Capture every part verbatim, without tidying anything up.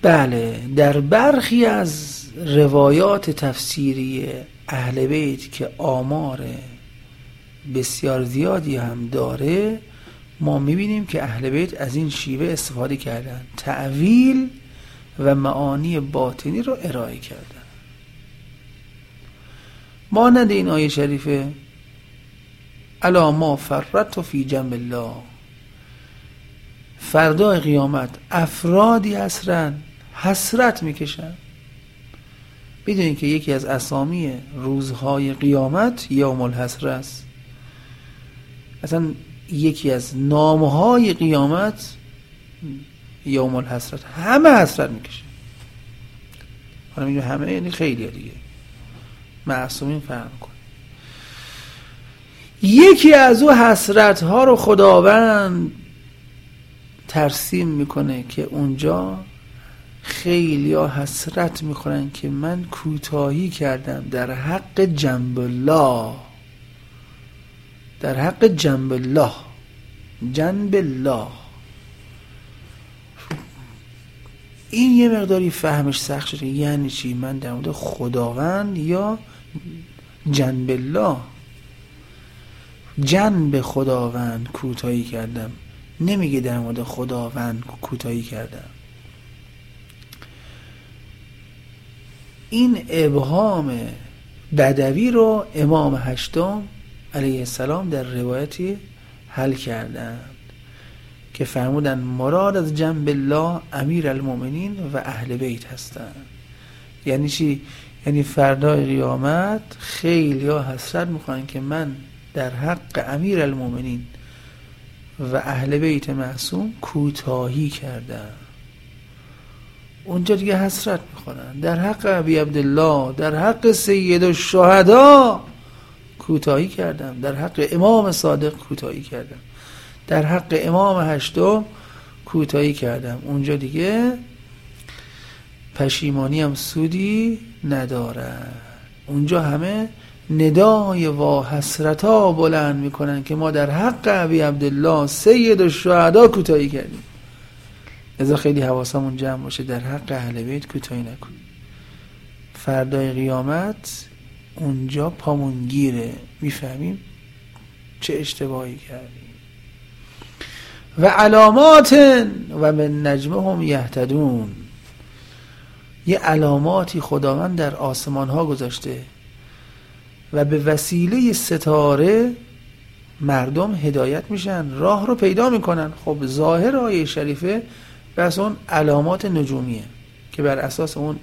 بله، در برخی از روایات تفسیری اهل بیت که آمار بسیار زیادی هم داره، ما میبینیم که اهل بیت از این شیوه استفاده کردن، تأویل و معانی باطنی رو ارائه کردن. مانند این آیه شریفه الا ما فرطت فی جنب الله، فردا قیامت افرادی هستن حسرت میکشن. بدونین که یکی از اسامی روزهای قیامت یوم الحسره است. اصلا یکی از نامهای قیامت یوم الحسرت، همه حسرت میکشن. حالا میگه همه یعنی خیلی دیگه، معصومین فهم کن. یکی از او حسرت ها رو خداوند ترسیم میکنه که اونجا خیلی ها حسرت میخورن که من کوتاهی کردم در حق جنب الله، در حق جنب الله، جنب الله. این یه مقداری فهمش سخت شده. یعنی چی؟ من در مورد خداوند یا جنب الله؟ جنب خداوند کوتاهی کردم، نمیگه در مورد خداوند کوتاهی کردم. این ابهام بدوی رو امام هشتم علیه السلام در روایتی حل کردند که فرمودن مراد از جنب الله امیر المؤمنین و اهل بیت هستند. یعنی چی؟ یعنی فردای قیامت خیلی ها حسرت میخوان که من در حق امیر المؤمنین و اهل بیت معصوم کوتاهی کردم. اونجا دیگه حسرت میخورن. در حق ابی عبدالله، در حق سید الشهدا کوتاهی کردم، در حق امام صادق کوتاهی کردم، در حق امام هشتم کوتاهی کردم. اونجا دیگه پشیمانی هم سودی نداره. اونجا همه ندای و حسرتا بلند میکنن که ما در حق ابی عبدالله سید الشهدا کوتاهی کردیم. لذا خیلی حواسمون جمع باشه در حق اهل بیت کوتاهی نکنیم. فردای قیامت اونجا پامون گیره، میفهمیم چه اشتباهی کردیم. و علامات و من نجمهم یهتدون، یه علاماتی خداوند در آسمان ها گذاشته و به وسیله ستاره مردم هدایت میشن، راه رو پیدا میکنن. خب ظاهر آیه شریفه بس اون علامات نجومیه که بر اساس اون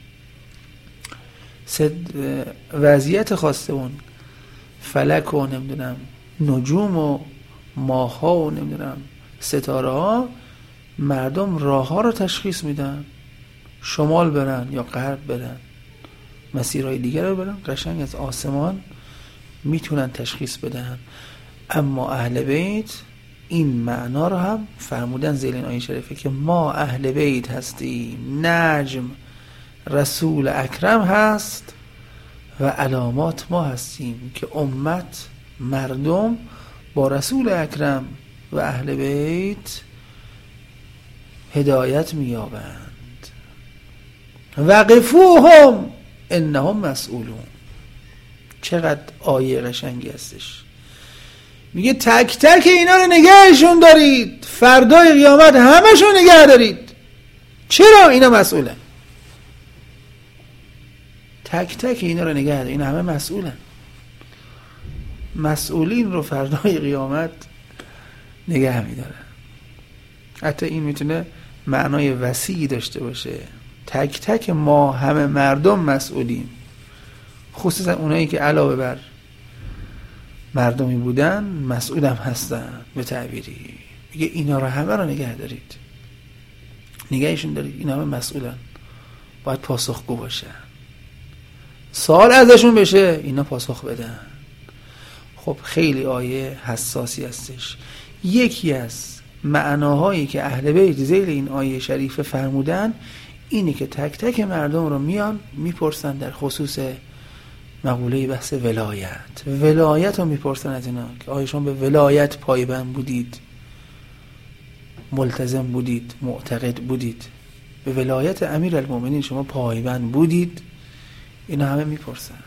وضعیت خواسته اون فلک و نمیدونم نجوم و ماه ها و نمیدونم ستاره ها، مردم راه ها رو تشخیص میدن، شمال برن یا غرب برن، مسیرهای دیگر رو برن، قشنگ از آسمان میتونن تشخیص بدن. اما اهل بیت این معنا رو هم فرمودن زیر این آیه شریفه که ما اهل بیت هستیم، نجم رسول اکرم هست و علامات ما هستیم که امت مردم با رسول اکرم و اهل بیت هدایت میابند. وقفوهم انهم مسئولون. چقدر آیه قشنگی هستش. میگه تک تک اینا رو نگهشون دارید، فردای قیامت همشون نگه دارید. چرا؟ اینا مسئولن. تک تک اینا رو نگه دارید، اینا همه مسئولن. مسئولین رو فردای قیامت نگه میدارن. حتی این میتونه معنای وسیعی داشته باشه. تک تک ما همه مردم مسئولیم، خصوصا اونایی که علاوه بر مردمی بودن مسئولم هستن. به تعبیری میگه اینا رو همه رو نگه دارید، نگهشون دارید، اینا همه مسئولن، باید پاسخگو باشن، سوال ازشون بشه، اینا پاسخ بدن. خب خیلی آیه حساسی هستش. یکی از معناهایی که اهل بیت ذیل این آیه شریفه فرمودن اینه که تک تک مردم رو میان میپرسن در خصوص مقوله بحث ولایت. ولایت رو میپرسن از اینا که آیا شما به ولایت پایبند بودید، ملتزم بودید، معتقد بودید. به ولایت امیرالمومنین شما پایبند بودید؟ اینا همه میپرسند.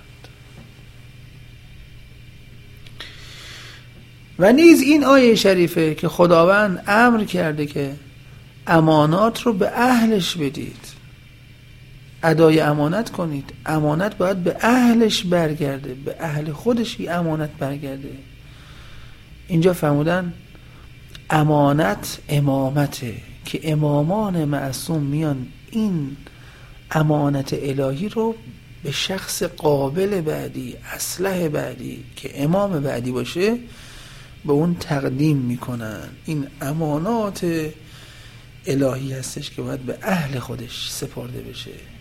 و نیز این آیه شریفه که خداوند امر کرده که امانات رو به اهلش بدید، ادای امانت کنید. امانت باید به اهلش برگرده، به اهل خودش این امانت برگرده. اینجا فرمودن امانت امامته، که امامان معصوم میان این امانت الهی رو به شخص قابل بعدی، اصلح بعدی که امام بعدی باشه به اون تقدیم میکنن. این امانات الهی هستش که باید به اهل خودش سپرده بشه.